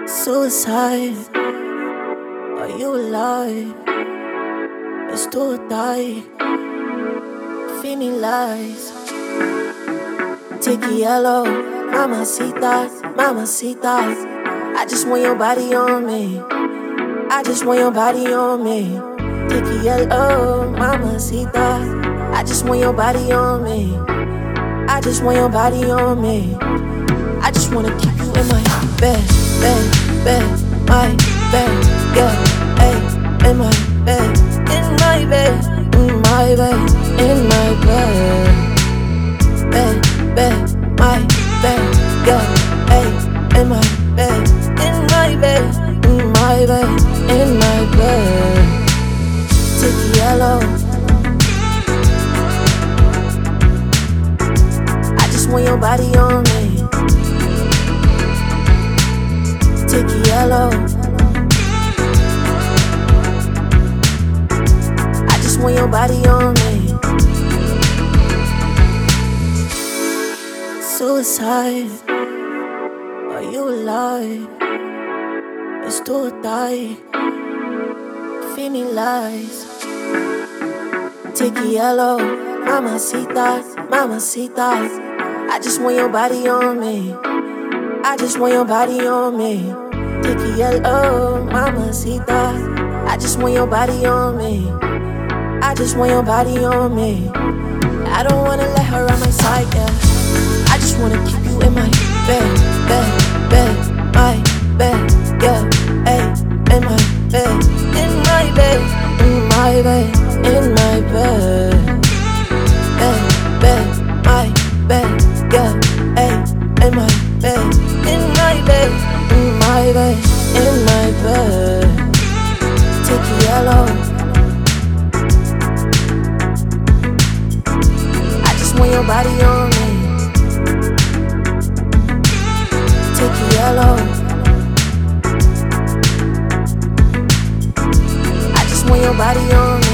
Suicide, are you alive? Let's do or die. Feeling lies. Take it yellow, mamacitas, mamacitas. I just want your body on me. I just want your body on me. Take it yellow, mamacitas. I just want your body on me. I just want your body on me. I just wanna keep you in my bed, my bed, yeah, hey, in my bed, in my bed, in my bed, in my bed, my bed, yeah, hey, in my bed, in my bed, in my bed, in my bed. Take it yellow. I just want your body on me. Take it yellow. I just want your body on me. Suicide, are you alive? Let's do or die. Feeling lies. Take it yellow, mamacitas, mamacitas. I just want your body on me. I just want your body on me. Take it yellow, mamacita. I just want your body on me. I just want your body on me. I don't wanna let her on my side, yeah. I just wanna keep you in my bed, my bed, yeah. Hey, in my bed, in my bed, in my bed, in my bed, my bed, yeah. Hey, in my bed, in my bed, in my bed, in my bed. Take it yellow. I just want your body on me. Take it yellow. I just want your body on me.